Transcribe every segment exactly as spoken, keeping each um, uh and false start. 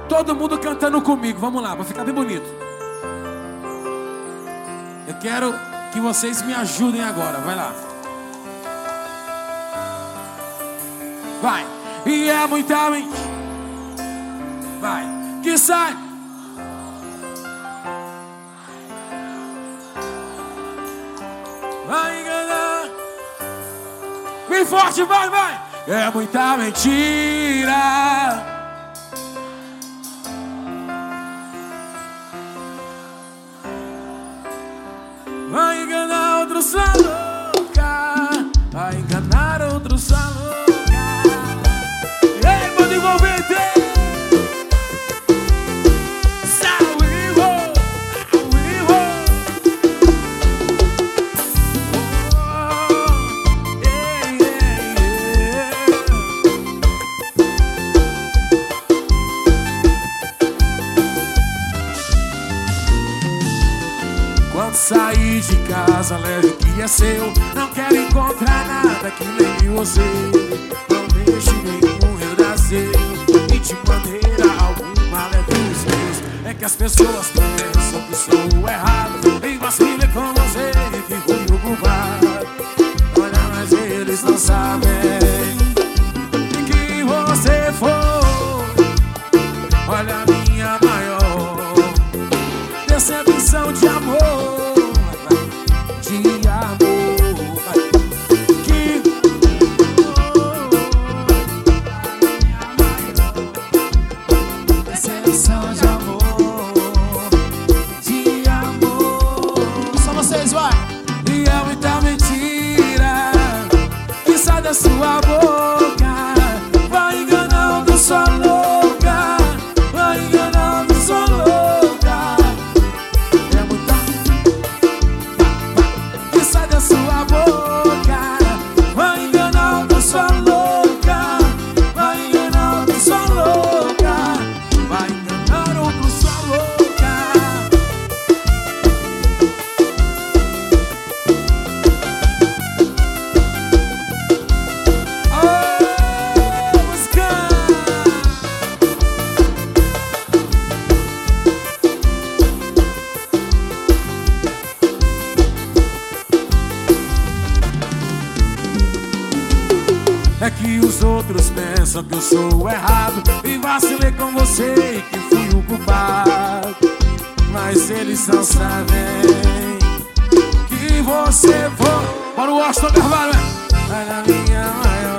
Todo mundo cantando comigo, vamos lá, pra ficar bem bonito. Eu quero que vocês me ajudem agora, vai lá. Vai. E é muita mente. Vai. Que sai. Vai enganar. Bem forte, vai, vai. É muita mentira. Vai enganar outro sua louca. Vai enganar outro sua louca. Ei, mano envolvente. Quando sair de casa, leve o que é seu. Não quero encontrar nada que lembre você. Não deixe nenhum redascer. E de maneira alguma leve os meus. É que as pessoas pensam que sou errado em vacilei com você e que fui o culpado. Olha, mas eles não sabem que você foi. Olha a minha maior decepção de amor. De amor que decepção de amor. De amor. Só vocês, vai. E é muita mentira que sai da sua boca. Vai enganando sua louca. Vai enganando sua louca. Sua boca, vai enganando sua louca, vai enganando sua louca, vai enganando sua louca. Oh, música! É que os outros pensam que eu sou errado e vacilei com você e que fui o culpado. Mas eles não sabem que você foi. Bora o Washington Carvalho, vai na minha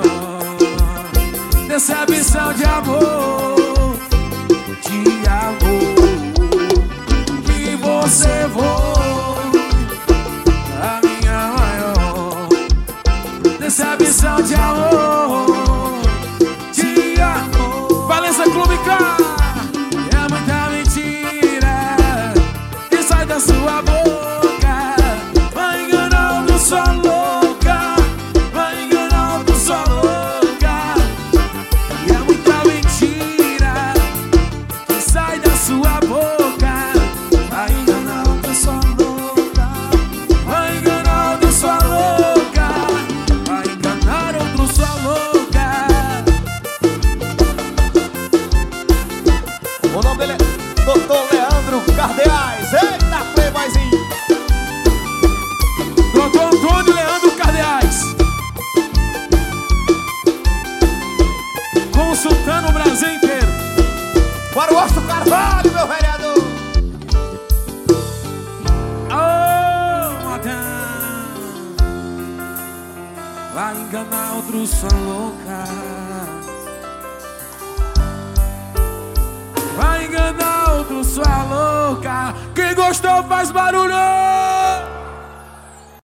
maior decepção de amor. De amor que você foi. A minha maior decepção de amor. Clube K. É muita mentira que sai da sua boca. Vai enganando sua louca. Vai enganando sua louca. E é muita mentira que sai da sua boca. Vai enganando sua louca. Vai enganando sua louca. Vai enganar outro sua louca. O nome dele é doutor Leandro Cardeais. Eita, playboyzinho. doutor Antônio Leandro Cardeais, consultando o Brasil inteiro. Bora o Washington Carvalho, meu vereador. Oh, Matan. Vai enganar outro sua louca. Vai enganar outro sua louca. Quem gostou faz barulho.